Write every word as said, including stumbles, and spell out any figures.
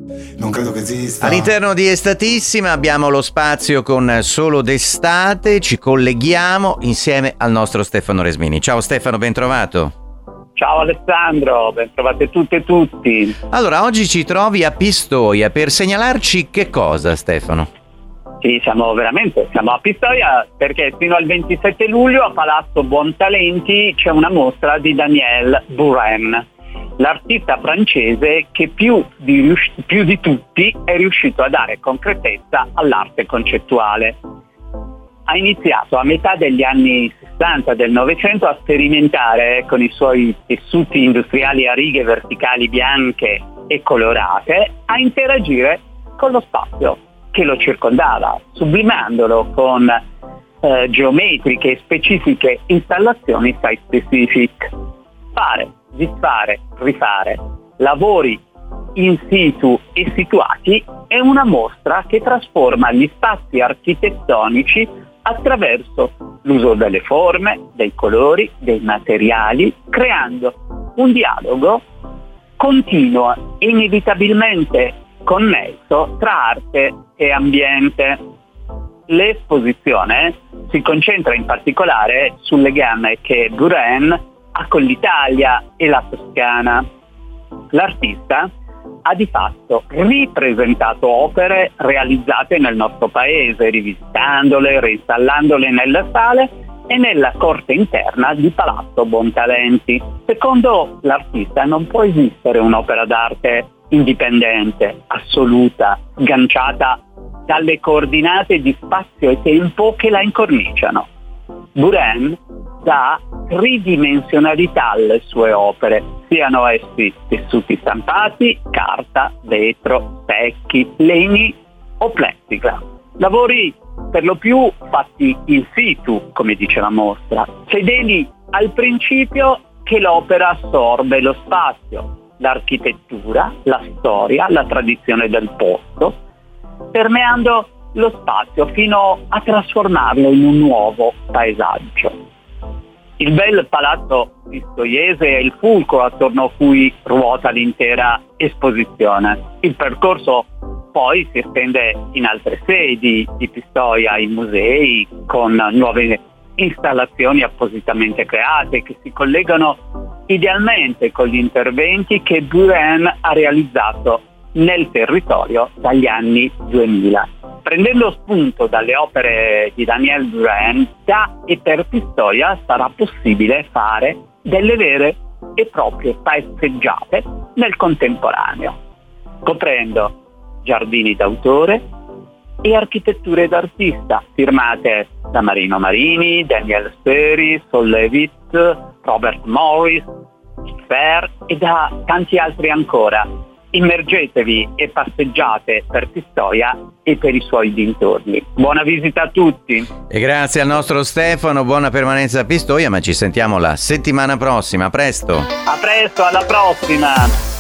Non credo che esista. All'interno di Estatissima abbiamo lo spazio con Solo d'estate, ci colleghiamo insieme al nostro Stefano Resmini. Ciao Stefano, ben trovato. Ciao Alessandro, ben trovate tutte e tutti. Allora, oggi ci trovi a Pistoia per segnalarci che cosa, Stefano? Sì, siamo veramente, siamo a Pistoia perché fino al ventisette luglio a Palazzo Buontalenti c'è una mostra di Daniel Buren, l'artista francese che più di, più di tutti è riuscito a dare concretezza all'arte concettuale. Ha iniziato a metà degli anni sessanta del Novecento a sperimentare con i suoi tessuti industriali a righe verticali bianche e colorate, a interagire con lo spazio che lo circondava, sublimandolo con eh, geometriche e specifiche installazioni site-specific. Fare, disfare, rifare, lavori in situ e situati è una mostra che trasforma gli spazi architettonici attraverso l'uso delle forme, dei colori, dei materiali, creando un dialogo continuo e inevitabilmente connesso tra arte e ambiente. L'esposizione si concentra in particolare sul legame che Buren ha con l'Italia e la Toscana. L'artista ha di fatto ripresentato opere realizzate nel nostro paese, rivisitandole, reinstallandole nelle sale e nella corte interna di Palazzo Buontalenti. Secondo l'artista non può esistere un'opera d'arte indipendente, assoluta, sganciata dalle coordinate di spazio e tempo che la incorniciano. Buren dà tridimensionalità alle sue opere, siano essi tessuti stampati, carta, vetro, specchi, legni o plexiglass. Lavori per lo più fatti in situ, come dice la mostra, fedeli al principio che l'opera assorbe lo spazio, l'architettura, la storia, la tradizione del posto, permeando lo spazio fino a trasformarlo in un nuovo paesaggio. Il bel palazzo pistoiese è il fulcro attorno a cui ruota l'intera esposizione. Il percorso poi si estende in altre sedi di Pistoia, in musei, con nuove installazioni appositamente create che si collegano idealmente con gli interventi che Buren ha realizzato nel territorio dagli anni duemila. Prendendo spunto dalle opere di Daniel Buren, da e per Pistoia sarà possibile fare delle vere e proprie passeggiate nel contemporaneo, coprendo giardini d'autore e architetture d'artista firmate da Marino Marini, Daniel Speri, Sol Levitt, Robert Morris, Fair e da tanti altri ancora. Immergetevi e passeggiate per Pistoia e per i suoi dintorni. Buona visita a tutti. E grazie al nostro Stefano, buona permanenza a Pistoia, ma ci sentiamo la settimana prossima. A presto. A presto, alla prossima.